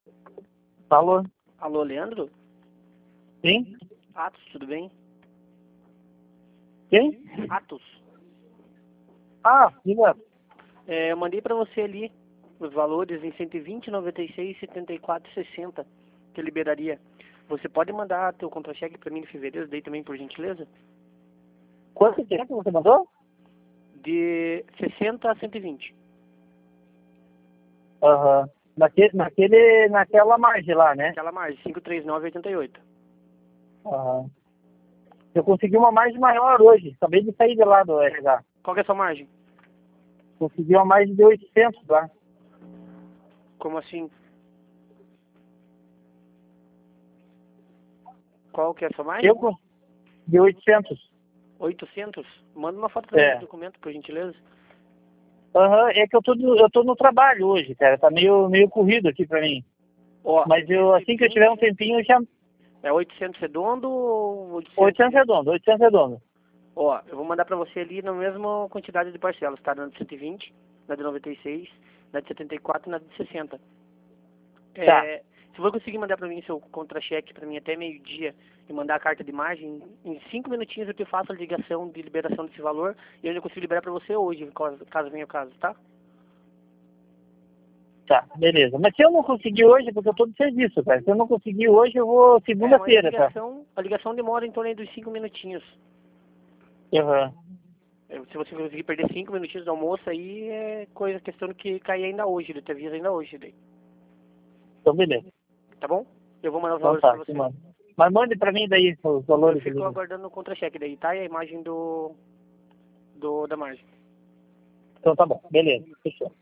Alô? Alô, Leandro? Sim? Atos, tudo bem? Quem? Atos. Ah, diga. Eu mandei para você ali os valores em 120, 96, 74 e 60 que eu liberaria. Você pode mandar teu contra-cheque para mim em fevereiro, daí também por gentileza? Quanto tempo que você mandou? De 60 a 120. Aham. Naquela margem lá, né? Aquela margem, 539,88. Aham. Eu consegui uma margem maior hoje. Acabei de sair de lá do RH. Qual que é a sua margem? Consegui uma margem de 800 lá. Como assim? Qual que é a sua margem? De 800. 800? Manda uma foto para mim do É. documento, por gentileza. Aham. É que eu tô no trabalho hoje, cara. Tá meio corrido aqui pra mim. Ó, Mas assim que eu tiver um tempinho, eu já... é 800 redondo ou 800 redondo, 800 redondo. Ó, eu vou mandar pra você ali na mesma quantidade de parcelas, tá? Na de 120, na de 96, na de 74 e na de 60. Tá. Se você conseguir mandar pra mim seu contra-cheque pra mim até meio-dia e mandar a carta de margem, em 5 minutinhos eu te faço a ligação de liberação desse valor e eu ainda consigo liberar pra você hoje, caso venha o caso, tá? Tá, beleza. Mas se eu não conseguir hoje, é porque eu tô de serviço, cara. Se eu não conseguir hoje, eu vou Mas segunda-feira, tá? a ligação demora em torno dos 5 minutinhos. Aham. Se você conseguir perder 5 minutinhos do almoço, aí é questão de que cair ainda hoje, ele te avisa ainda hoje, daí. Então, beleza. Tá bom? Eu vou mandar os Então valores pra tá, que você. manda. Mas mande pra mim daí os Eu valores. fico aguardando o contra-cheque daí, tá? E a imagem da margem. Então tá bom, beleza. Fechou.